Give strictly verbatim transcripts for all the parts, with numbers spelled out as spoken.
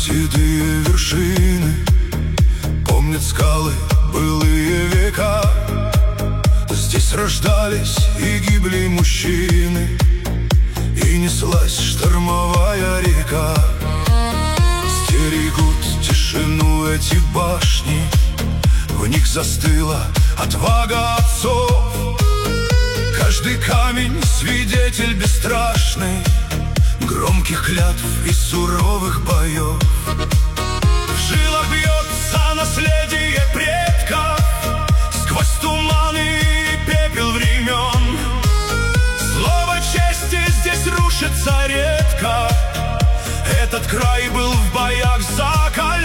седые вершины, помнят скалы былые века. Здесь рождались и гибли мужчины, и неслась штормовая река. Стерегут тишину эти башни, в них застыла отвага отцов. Каждый камень — свидетель бесстрашный громких клятв и суровых боев. В жилах бьется наследие предков сквозь туманы и пепел времен. Слово чести здесь рушится редко, этот край был в боях закален.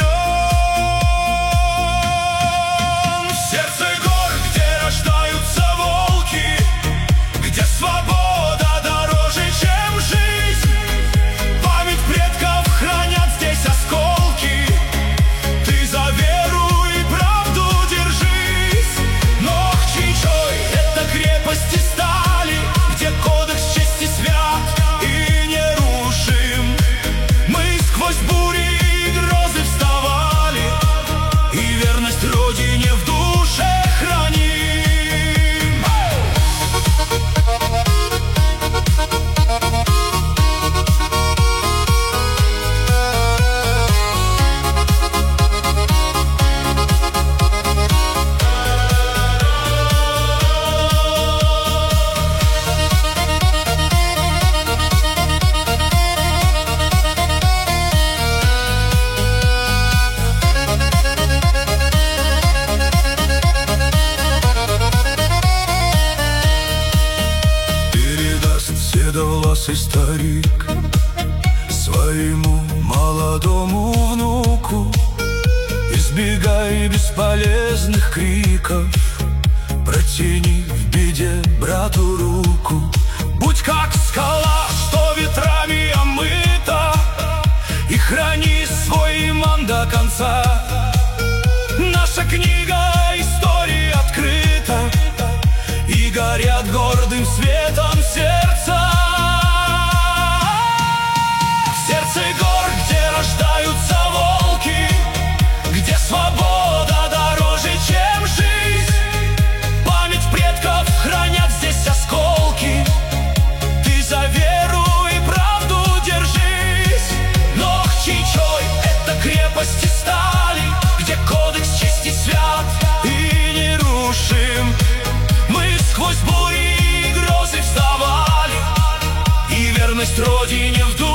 В сердце гор, где рождаются волки, где свобода дороже, чем жизнь, память предков хранят здесь осколки. Ты за веру и правду держись. Нохчи-Чой — это крепости стали, где кодекс чести свят и нерушим. Мы сквозь бури и грозы вставали, и верность Родине в душе храним. Седовласый старик своему молодому внуку: избегай бесполезных криков, протяни в беде брату руку. Будь как скала, что ветрами омыта, и храни свой иман до конца. Наша книга истории открыта, и горят гордым светом сердца. В сердце гор, где рождаются волки, где свобода дороже, чем жизнь, память предков хранят здесь осколки. Ты за веру и правду держись. Нохчи-Чой — это крепости стали, где кодекс чести свят и нерушим. Мы сквозь бури и грозы вставали, и верность Родине в душе